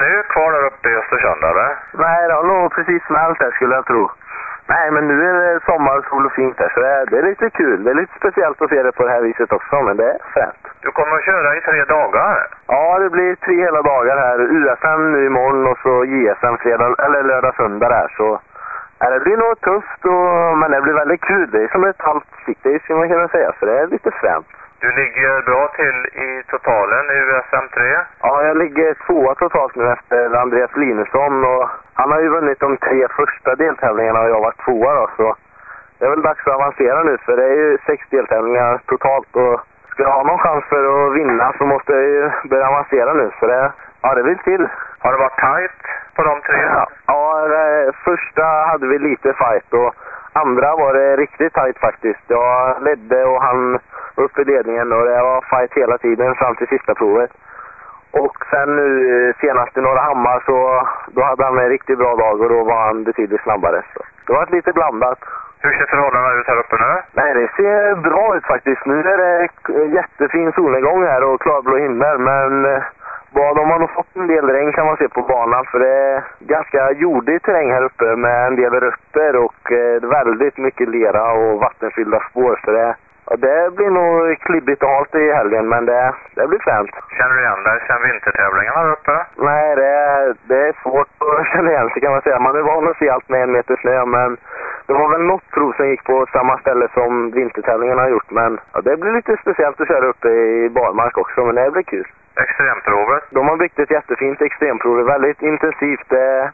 snö kvar där uppe i Östersund, eller? Nej, det har nog precis smält här skulle jag tro. Nej, men nu är det sommar, sol och fint här, så det är lite kul. Det är lite speciellt att se det på det här viset också, men det är fränt. Du kommer att köra i 3 dagar? Ja, det blir 3 hela dagar här. USM nu imorgon och så JSM fredag, eller lördag, söndag där. Så det blir nog tufft, men det blir väldigt kul. Det är som ett halvt stick, ska man kunna säga, så det är lite fränt. Du ligger bra till i totalen i USM 3? Ja, jag ligger 2 totalt nu efter Andreas Linusson och han har ju vunnit de 3 första deltävlingarna och jag har varit 2 då, så det är väl dags att avancera nu för det är ju 6 deltävlingar totalt och ska jag ha någon chans för att vinna så måste jag ju börja avancera nu, så det vill till. Har det varit tight på de 3? Ja, första hade vi lite fight och andra var det riktigt tight faktiskt. Jag ledde och han upp i ledningen och det var fight hela tiden fram till sista provet. Och sen nu senast i Norrahammar så då hade han en riktigt bra dag och då var han betydligt snabbare. Så det var lite blandat. Hur ser förhållandena ut här uppe nu? Nej, det ser bra ut faktiskt. Nu är det jättefin solnedgång här och klarblå himmel, men de har nog fått en del regn kan man se på banan för det är ganska jordig terräng här uppe med en del rötter och väldigt mycket lera och vattenfyllda spår, så det blir nog klibbigt och halt i helgen, men det blir fränt. Känner du igen dig sen vintertävlingarna här uppe? Nej, det är svårt att känna igen sig kan man säga. Man är van att se allt med 1 meter snö, men det var väl något prov som gick på samma ställe som vintertävlingarna har gjort, men det blir lite speciellt att köra uppe i barmark också, men det blir kul. Extremprovet? De har byggt ett jättefint extremprov, det är väldigt intensivt,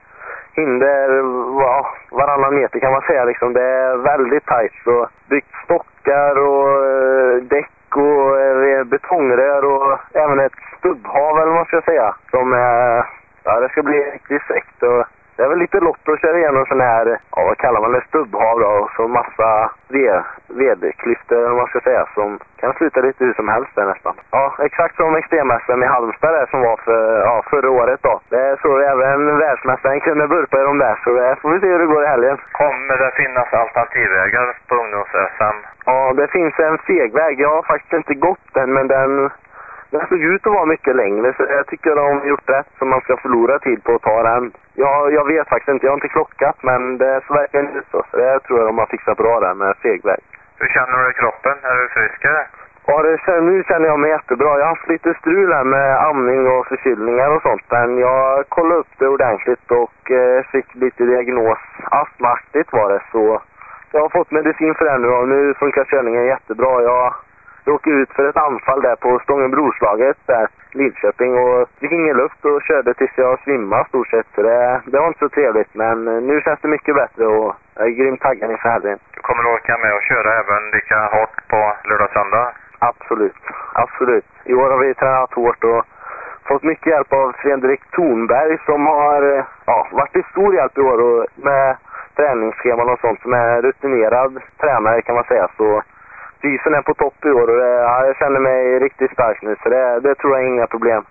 hinder varannan meter kan man säga liksom. Det är väldigt tajt så byggt stockar och däck och betongrör och även ett stubbhav eller vad man ska säga som det ska bli riktigt fräckt och det är väl lite lott att köra igenom sån här, vad kallar man det, stubbhav då, och så massa vedklyftor eller vad man ska säga som kan sluta lite hur som helst där nästan. Ja, exakt som extrem-SM i Halmstad där som var förra året då. Det så även världsmästaren kunde burpa i de där, så det får vi se hur det går i helgen. Kommer det finnas alternativvägar på ungdoms-SM? Ja, det finns en segväg. Jag har faktiskt inte gått den, men den såg ut att vara mycket längre, så jag tycker de har gjort rätt så man ska förlora tid på att ta den. Jag vet faktiskt inte, jag har inte klockat, men det så verkligen ut så jag tror de har fixat bra där med segväg. Hur känner du i kroppen? Är du friskare? Ja, nu känner jag mig jättebra. Jag har haft lite strul här med amning och förkylningar och sånt, men jag kollade upp det ordentligt och fick lite diagnos. Astmaaktigt var det, så jag har fått medicin för det nu och nu funkar körningen jättebra. Jag åkte ut för ett anfall där på Stångenbroslaget där, Lidköping, och fick ingen luft och körde tills jag svimmade stort sett. Så det var inte så trevligt, men nu känns det mycket bättre och jag är grymt taggad inför helgen. Du kommer att orka med och köra även lika hårt på lördag-söndag? Absolut. I år har vi tränat hårt och fått mycket hjälp av Fredrik Thornberg som har varit till stor hjälp i år och med träningsscheman och sånt, som är rutinerad tränare kan man säga, så fysen är på topp i år och jag känner mig riktigt stark nu, så det tror jag är inga problem.